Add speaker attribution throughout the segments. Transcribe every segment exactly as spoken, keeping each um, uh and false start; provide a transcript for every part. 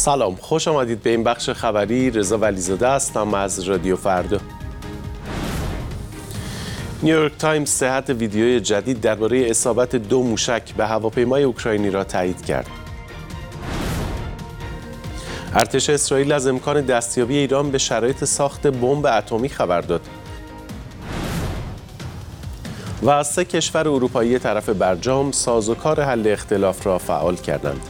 Speaker 1: سلام، خوش آمدید به این بخش خبری. رضا ولیزاده هستم از رادیو فردا. نیویورک تایمز صحت ویدیوی جدید درباره اصابت دو موشک به هواپیمای اوکراینی را تایید کرد. ارتش اسرائیل از امکان دستیابی ایران به شرایط ساخت بمب اتمی خبر داد. و از سه کشور اروپایی طرف برجام سازوکار حل اختلاف را فعال کردند.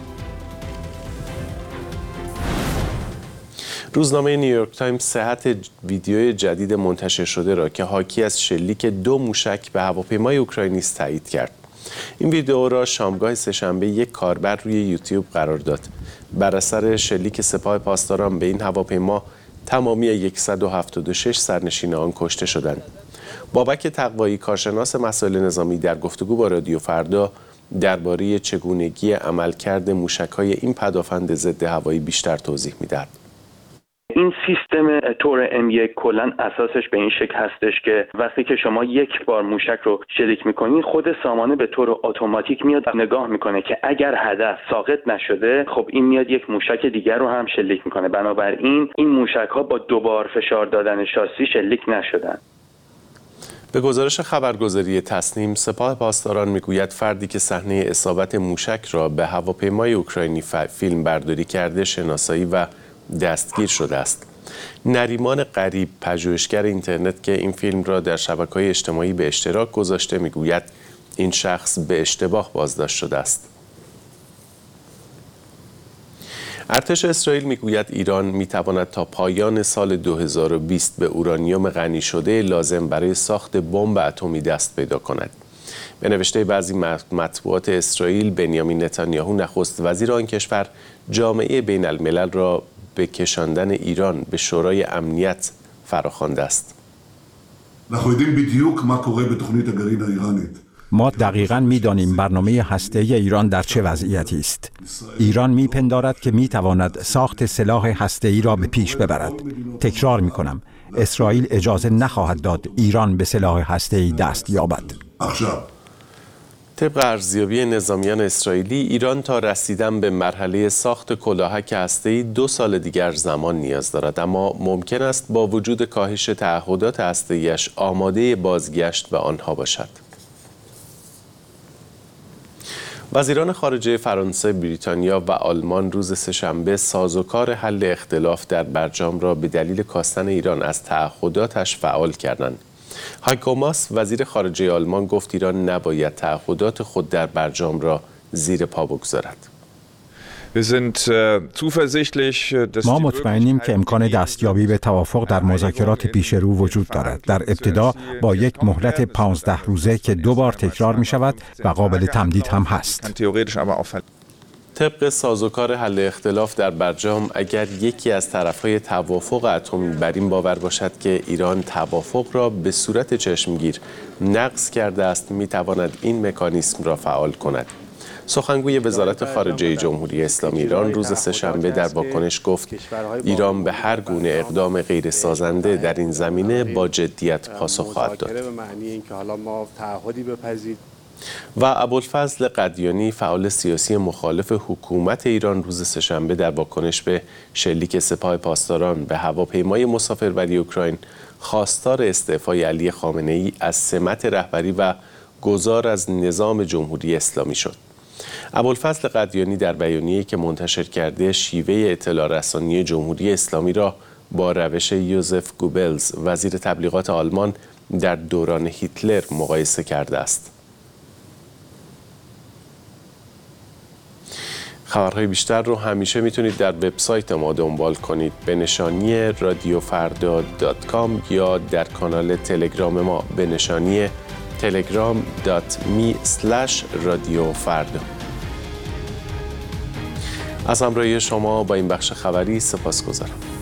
Speaker 1: روزنامه نیویورک تایمز صحت ویدیوی جدید منتشر شده را که حاکی از شلیک دو موشک به هواپیمای اوکراینی است تایید کرد. این ویدیو را شامگاه سه‌شنبه یک کاربر روی یوتیوب قرار داد. بر اثر شلیک سپاه پاسداران به این هواپیما تمامی صد و هفتاد و شش سرنشین آن کشته شدند. بابک تقوایی، کارشناس مسائل نظامی، در گفتگو با رادیو فردا درباره چگونگی عملکرد موشک‌های این پدافند ضد هوایی بیشتر توضیح می‌دهد.
Speaker 2: این سیستم تور ام یک کلن اساسش به این شکل هستش که وقتی که شما یک بار موشک رو شلیک میکنین، خود سامانه به طور اتوماتیک میاد نگاه میکنه که اگر هدف ساقط نشده، خب این میاد یک موشک دیگر رو هم شلیک میکنه. بنابراین این موشک ها با دوبار فشار دادن شاسی شلیک نشدن.
Speaker 1: به گزارش خبرگزاری تصنیم، سپاه پاسداران میگوید فردی که صحنه اصابت موشک را به هواپیمای اوکراینی فیلم برداری کرده شناسایی و دستگیر شده است. نریمان غریب، پژوهشگر اینترنت که این فیلم را در شبکه‌های اجتماعی به اشتراک گذاشته، میگوید این شخص به اشتباه بازداشت شده است. ارتش اسرائیل میگوید ایران میتواند تا پایان سال دو هزار و بیست به اورانیوم غنی شده لازم برای ساخت بمب اتمی دست پیدا کند. به نوشته بعضی مطبوعات اسرائیل، بنیامین نتانیاهو نخست وزیر آن کشور جامعه بین الملل را به کشاندن ایران به شورای امنیت فراخوانده است.
Speaker 3: ما دقیقاً می‌دانیم برنامه هسته‌ای ایران در چه وضعیتی است. ایران می‌پندارد که می‌تواند ساخت سلاح هسته‌ای را به پیش ببرد. تکرار می‌کنم، اسرائیل اجازه نخواهد داد ایران به سلاح هسته‌ای دست یابد.
Speaker 1: طبق ارزیابی نظامیان اسرائیلی، ایران تا رسیدن به مرحله ساخت کلاهک هسته‌ای دو سال دیگر زمان نیاز دارد، اما ممکن است با وجود کاهش تعهدات هسته‌ای‌اش آماده بازگشت به آنها باشد. وزیران خارجه فرانسه، بریتانیا و آلمان روز سه‌شنبه سازوکار حل اختلاف در برجام را به دلیل کاستن ایران از تعهداتش فعال کردند. هایکو ماس، وزیر خارجه آلمان، گفت ایران نباید تعهدات خود در برجام را زیر پا بگذارد.
Speaker 3: ما مطمئنیم که امکان دستیابی به توافق در مذاکرات پیش رو وجود دارد. در ابتدا با یک مهلت پانزده روزه که دو بار تکرار می شود و قابل تمدید هم هست.
Speaker 1: طبق سازوکار حل اختلاف در برجام، اگر یکی از طرفهای توافق اتمی بر این باور باشد که ایران توافق را به صورت چشمگیر نقض کرده است، می تواند این مکانیسم را فعال کند. سخنگوی وزارت خارجه جمهوری اسلامی ایران روز سه‌شنبه در واکنش گفت ایران به هر گونه اقدام غیر سازنده در این زمینه با جدیت پاسخ خواهد داد. و ابوالفضل قدیانی، فعال سیاسی مخالف حکومت ایران، روز سه‌شنبه در واکنش به شلیک سپاه پاسداران به هواپیمای مسافربری اوکراین خواستار استعفای علی خامنه‌ای از سمت رهبری و گذار از نظام جمهوری اسلامی شد. ابوالفضل قدیانی در بیانیه‌ای که منتشر کرده، شیوه اطلاع رسانی جمهوری اسلامی را با روش یوزف گوبلز، وزیر تبلیغات آلمان در دوران هیتلر، مقایسه کرده است. خبرهای بیشتر رو همیشه میتونید در وبسایت ما دنبال کنید به نشانی رادیو فردا دات کام یا در کانال تلگرام ما به نشانی تلگرام دات می اسلش رادیو فردا. از همراهی شما با این بخش خبری سپاسگزارم.